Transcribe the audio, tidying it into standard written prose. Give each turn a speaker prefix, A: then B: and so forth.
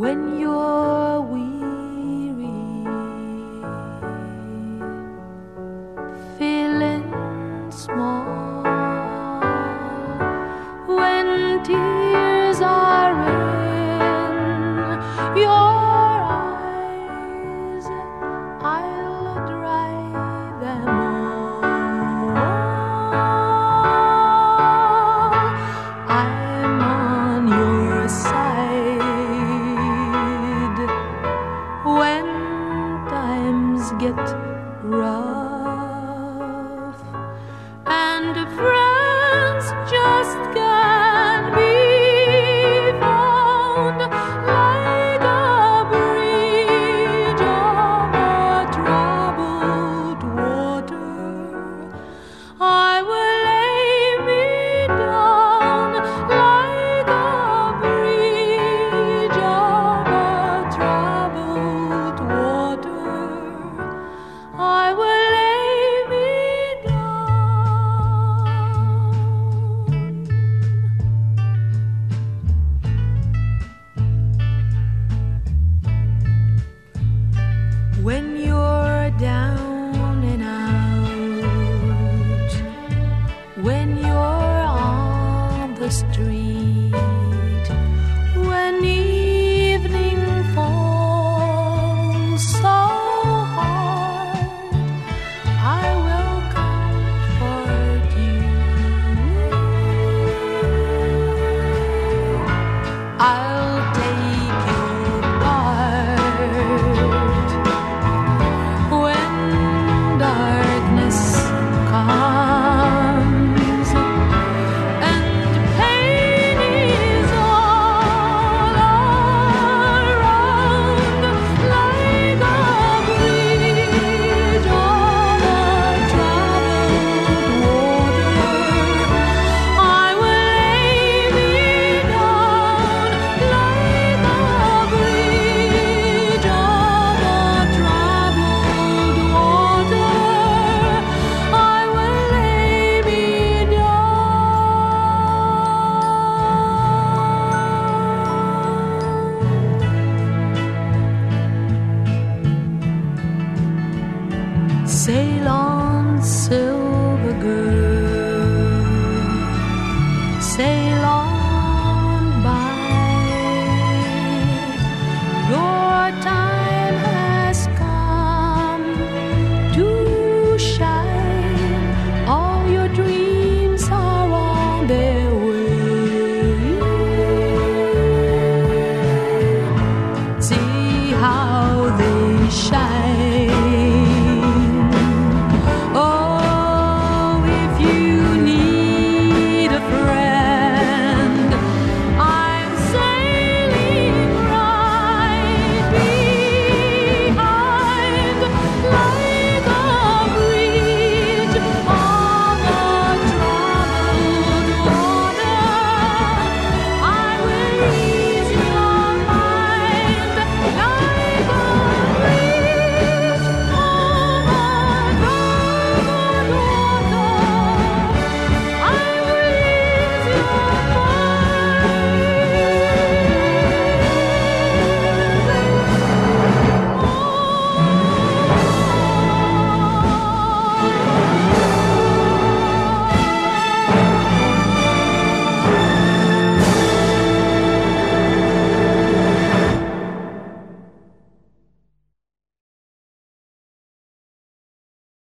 A: when you're weary, feeling small, when tears are in your eyes, I'll dry them all. I'm on your side when times get rough and friends just can't be found, like a bridge over troubled water. I will lay me down like a bridge over troubled water. I will lay me down. When you're down and out, when you're on the street, when evening falls so hard, I will comfort you. I'll take your part when darkness comes and pain is all around, like a bridge over troubled water. I will lay me down like a bridge over troubled water. I will lay me down. Sail on.